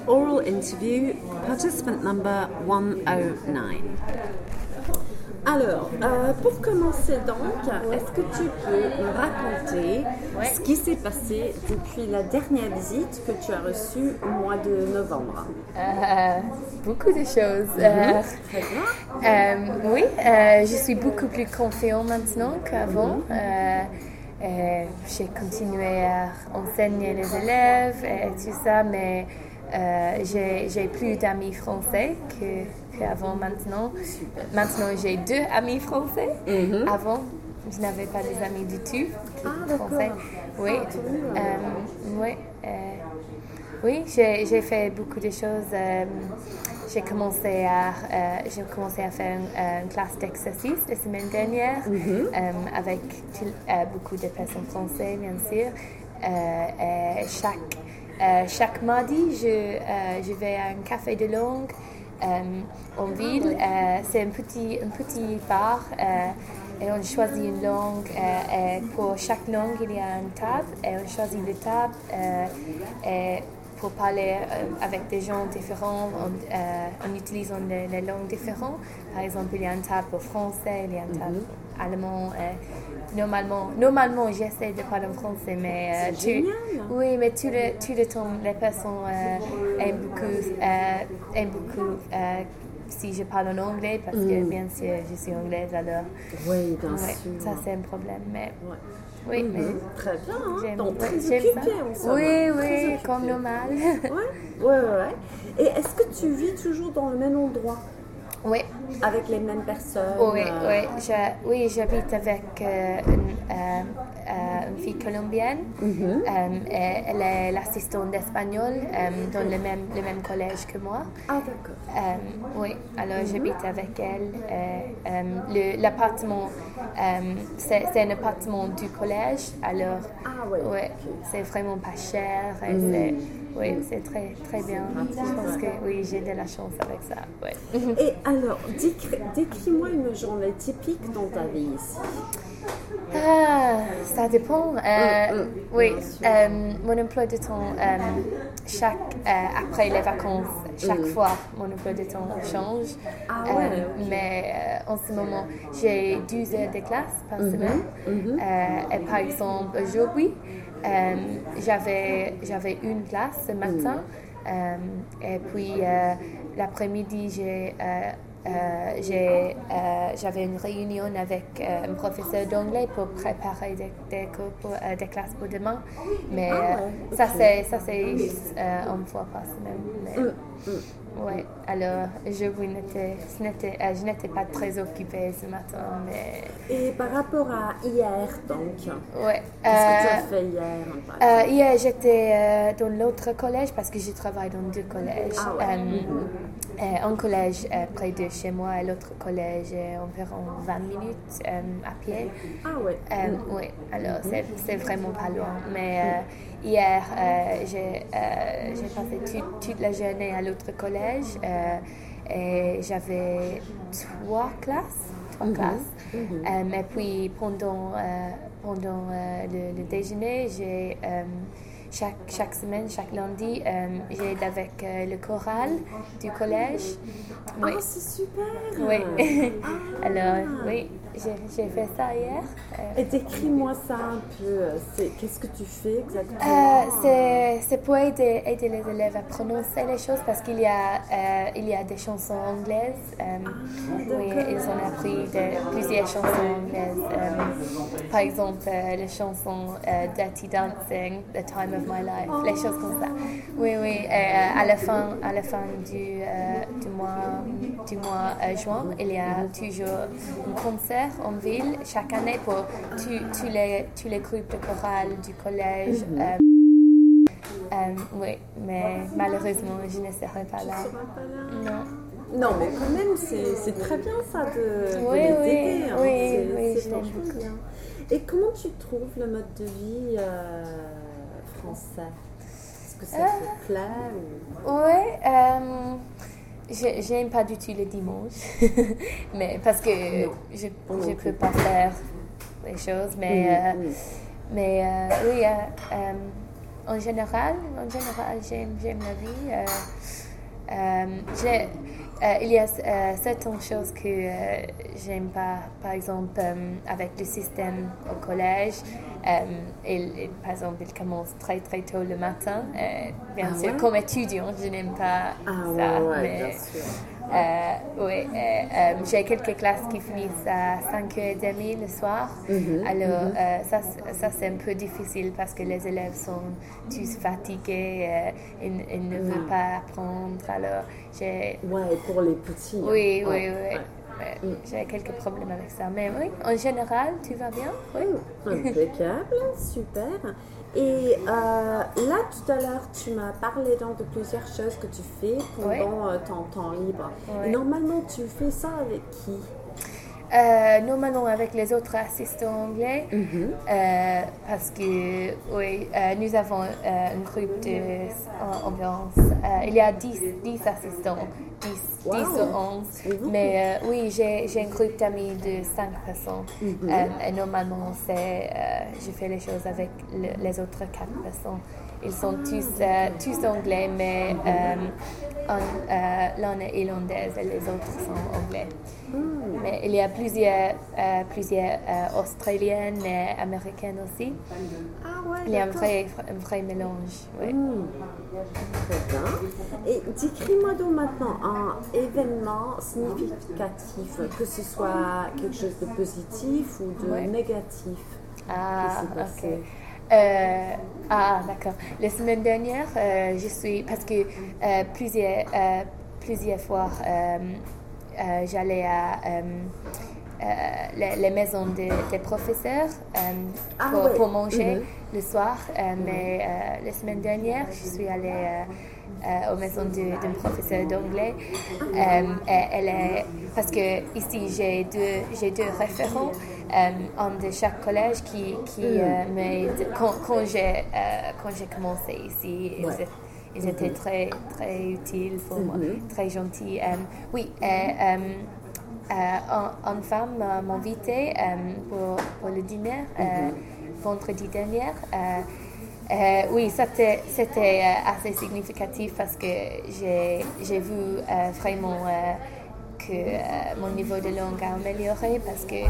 Oral interview, participant number 109. Alors, pour commencer donc, est-ce que tu peux me raconter ce qui s'est passé depuis la dernière visite que tu as reçue au mois de novembre? Beaucoup de choses. Très bien. Oui, je suis beaucoup plus confiante maintenant qu'avant. J'ai continué à enseigner les élèves et tout ça, mais j'ai plus d'amis français qu'avant maintenant. Super. Maintenant, j'ai 2 amis français. Avant, je n'avais pas des amis du tout français. Oui, oui, j'ai fait beaucoup de choses. J'ai commencé à faire une classe d'exercice la semaine dernière avec beaucoup de personnes françaises, bien sûr. Chaque mardi, je vais à un café de langue en ville. C'est un petit bar et on choisit une langue. Et pour chaque langue, il y a une table et on choisit une table. Et pour parler avec des gens différents en utilisant les langues différentes. Par exemple, il y a une table pour français, il y a une table pour allemand. Normalement, j'essaie de parler en français, mais oui, mais tout le temps, les personnes aiment beaucoup si je parle en anglais, parce que bien sûr, je suis anglaise, alors Oui, bien sûr. Ça c'est un problème, mais oui, mais très bien, hein? j'aime Donc, très j'aime occupée, ça. on s'en Oui, va. Très occupée. comme normal. Ouais. Et est-ce que tu vis toujours dans le même endroit? Oui. Avec les mêmes personnes? Oui, j'habite avec une fille colombienne. Et elle est l'assistante d'espagnol dans le même collège que moi. Ah, d'accord. Oui, alors j'habite avec elle. L'appartement, c'est un appartement du collège, alors c'est vraiment pas cher. Et c'est très, très bien. Je pense que oui, j'ai de la chance avec ça. Ouais. Et alors, décris-moi une journée typique dans ta vie ici. Ça dépend. Oui, mon emploi de temps, après les vacances, chaque fois, mon emploi de temps change. Mais en ce moment, j'ai 12 heures de classe par semaine. Et par exemple, aujourd'hui, j'avais une classe ce matin. Et puis, l'après-midi, j'avais une réunion avec un professeur d'anglais pour préparer des classes pour demain. Mais ça c'est juste une fois par semaine. Ouais, alors je n'étais pas très occupée ce matin. Mais... Et par rapport à hier, donc, ouais, qu'est-ce que tu as fait hier? Hier, j'étais dans l'autre collège parce que je travaille dans 2 collèges. Un collège près de chez moi et l'autre collège environ 20 minutes à pied. Oui, alors c'est vraiment pas loin. Mais hier, j'ai passé toute la journée à l'autre collège et j'avais 3 classes. Et puis pendant le déjeuner, j'ai chaque semaine, chaque lundi, j'aide avec le choral du collège. Oui. Ah, c'est super! Oui. Alors, oui, j'ai fait ça hier. Et décris-moi ça un peu. Qu'est-ce que tu fais exactement? C'est pour aider les élèves à prononcer les choses parce qu'il y a des chansons anglaises. Oui, ils ont appris plusieurs chansons anglaises. Par exemple, les chansons Dirty Dancing, The Time of My Life, les choses comme ça. Oui. À la fin du mois juin, il y a toujours un concert en ville chaque année pour tous les groupes de chorale du collège. Oui, mais malheureusement, je ne serai pas là. Non, mais quand même, c'est très bien ça de les aider. Oui, c'est franchement bien. Et comment tu trouves le mode de vie français? Est-ce que ça te plaît? Oui, j'aime pas du tout le dimanche, mais parce que je peux pas faire les choses, mais oui, en général, j'aime la vie. Il y a certaines choses que j'aime pas. Par exemple, avec le système au collège, par exemple, il commence très très tôt le matin. Bien sûr, comme étudiant, je n'aime pas ça. Bien sûr. J'ai quelques classes qui finissent à 5h30 le soir. Alors, ça c'est un peu difficile parce que les élèves sont tous fatigués, ils ne veulent pas apprendre. Alors, pour les petits. Oui. J'ai quelques problèmes avec ça. Mais oui, en général, tu vas bien? Oui. Impeccable, super. Et là, tout à l'heure, tu m'as parlé donc de plusieurs choses que tu fais pendant ton temps libre. Et normalement, tu fais ça avec qui? Normalement avec les autres assistants anglais, parce que nous avons un groupe d'environ, il y a 10 assistants, 10 ou 11, mais j'ai un groupe d'amis de 5 personnes, et normalement je fais les choses avec les autres 4 personnes. Ils sont tous anglais, mais l'un est irlandaise et les autres sont anglais. Mais il y a plusieurs australiennes et américaines aussi. Il y a un vrai mélange. Très bien. Et décris-moi donc maintenant un événement significatif, que ce soit quelque chose de positif ou de négatif. Ok. D'accord. La semaine dernière, parce que plusieurs fois, j'allais à les maisons des professeurs pour manger le soir. Mais la semaine dernière, je suis allée aux maisons d'un professeur d'anglais. Parce que ici, j'ai deux référents. Un de chaque collège qui m'aide quand j'ai commencé ici. Ils étaient très, très utiles pour moi, très gentils. Une femme m'a invitée pour le dîner vendredi dernier. C'était assez significatif parce que j'ai vu vraiment que mon niveau de langue a amélioré parce que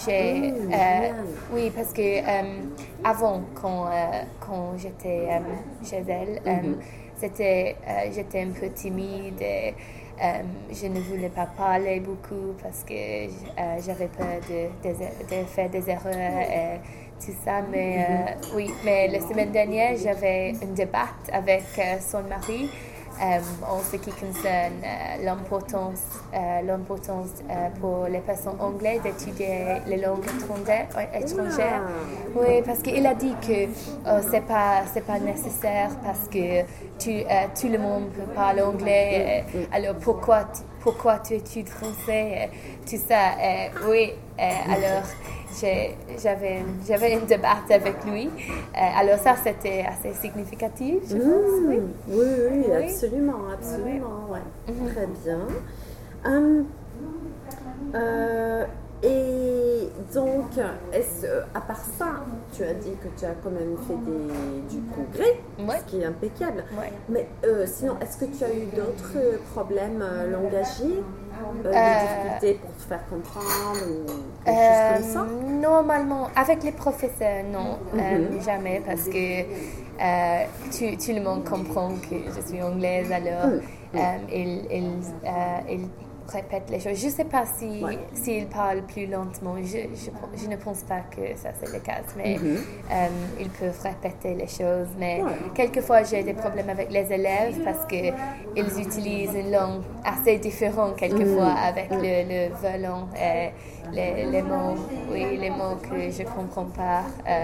avant quand j'étais chez elle, j'étais un peu timide et je ne voulais pas parler beaucoup parce que j'avais peur de faire des erreurs et tout ça. Mais la semaine dernière, j'avais un débat avec son mari en ce qui concerne l'importance pour les personnes anglaises d'étudier les langues étrangères. Oui, parce qu'il a dit que c'est pas nécessaire parce que tout le monde peut parler anglais. Alors pourquoi tu études français? Tout ça. Alors j'avais un débat avec lui. Alors ça, c'était assez significatif, je pense. Oui, absolument. Ouais. Très bien. Et donc, à part ça, tu as dit que tu as quand même fait du congrès, ce qui est impeccable. Mais sinon, est-ce que tu as eu d'autres problèmes langagiers, des difficultés pour te faire comprendre ou quelque chose comme ça? Normalement, avec les professeurs, non, jamais, parce que tout le monde comprend que je suis anglaise, alors ils répètent les choses. Je ne sais pas s'ils parlent plus lentement. Je ne pense pas que ça c'est le cas, mais ils peuvent répéter les choses. Mais quelquefois, j'ai des problèmes avec les élèves parce qu'ils utilisent une langue assez différente quelquefois avec le violon et les mots que je ne comprends pas.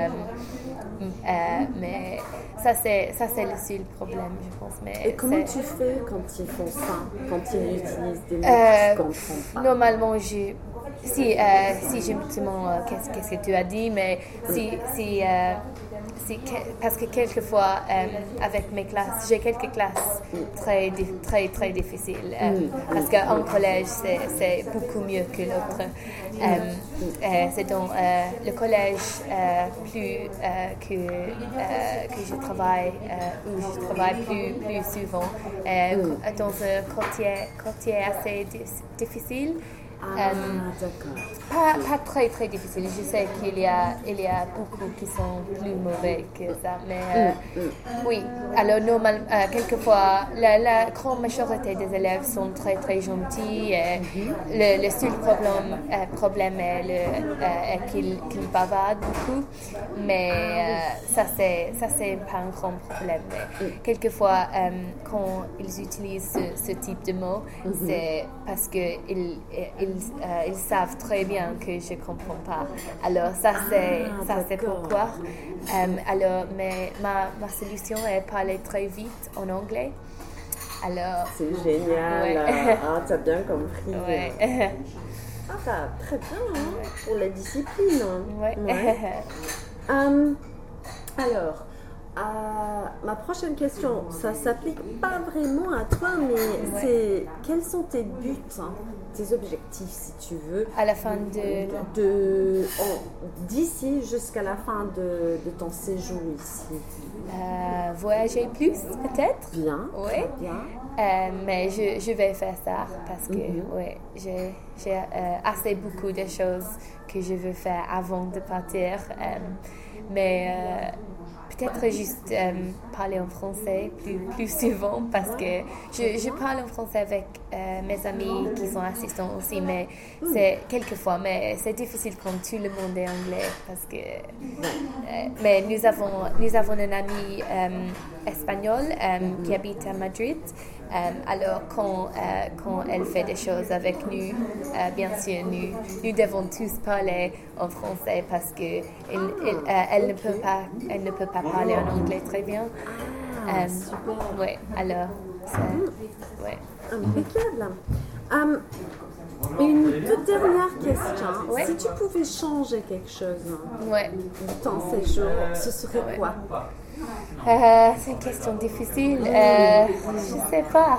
Mais ça c'est le seul problème, je pense. Mais et comment tu fais quand ils font ça, quand ils utilisent des mots que tu ne comprends pas? Normalement, si je me demande qu'est-ce que tu as dit, mais si parce que quelquefois, avec mes classes, j'ai quelques classes très difficiles. Parce qu'en collège, c'est beaucoup mieux que l'autre. C'est dans le collège que je travaille, où je travaille plus souvent, dans un quartier assez difficile. D'accord. Pas très difficile. Je sais qu'il y a beaucoup qui sont plus mauvais que ça. Mais oui, alors quelquefois, la grande majorité des élèves sont très gentils. Le seul problème est qu'ils bavardent beaucoup. Mais ça, c'est pas un grand problème. Mais quelquefois, quand ils utilisent ce type de mots, c'est parce qu'ils savent très bien que je ne comprends pas. Alors ça c'est pourquoi. Alors mais ma solution est parler très vite en anglais. Alors c'est génial. Ouais. T'as bien compris. Ouais. Très bien pour la discipline. Ouais. Alors. Ma prochaine question, ça s'applique pas vraiment à toi, mais c'est quels sont tes buts, tes objectifs, si tu veux, à la fin d'ici jusqu'à la fin de ton séjour ici? Voyager plus, peut-être. Bien. Oui. Bien. Mais je vais faire ça parce que j'ai beaucoup de choses que je veux faire avant de partir. Mais peut-être juste parler en français plus souvent parce que je parle en français avec mes amis qui sont assistants aussi, mais c'est quelquefois, mais c'est difficile quand tout le monde est anglais parce que mais nous avons une amie espagnole qui habite à Madrid. Alors quand elle fait des choses avec nous, bien sûr nous devons tous parler en français parce que elle ne peut pas parler en anglais très bien. Super. Ouais, alors impeccable. Une toute dernière question. Si tu pouvais changer quelque chose de ton séjour, ce serait quoi? C'est une question difficile. Je ne sais pas.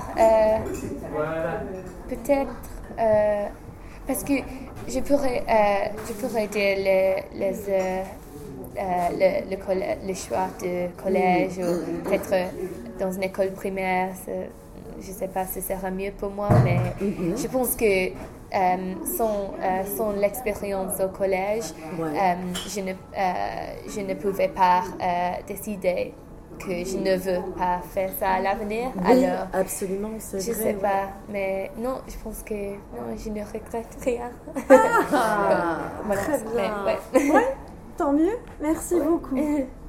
Peut-être parce que je pourrais dire le choix de collège ou peut-être dans une école primaire. Je ne sais pas si ce sera mieux pour moi, mais je pense que sans l'expérience au collège, je ne pouvais pas décider que je ne veux pas faire ça à l'avenir. Oui, alors, absolument, c'est je vrai. sais pas, mais non, je pense que non, je ne regrette rien. Très bien. Ouais, tant mieux. Merci beaucoup.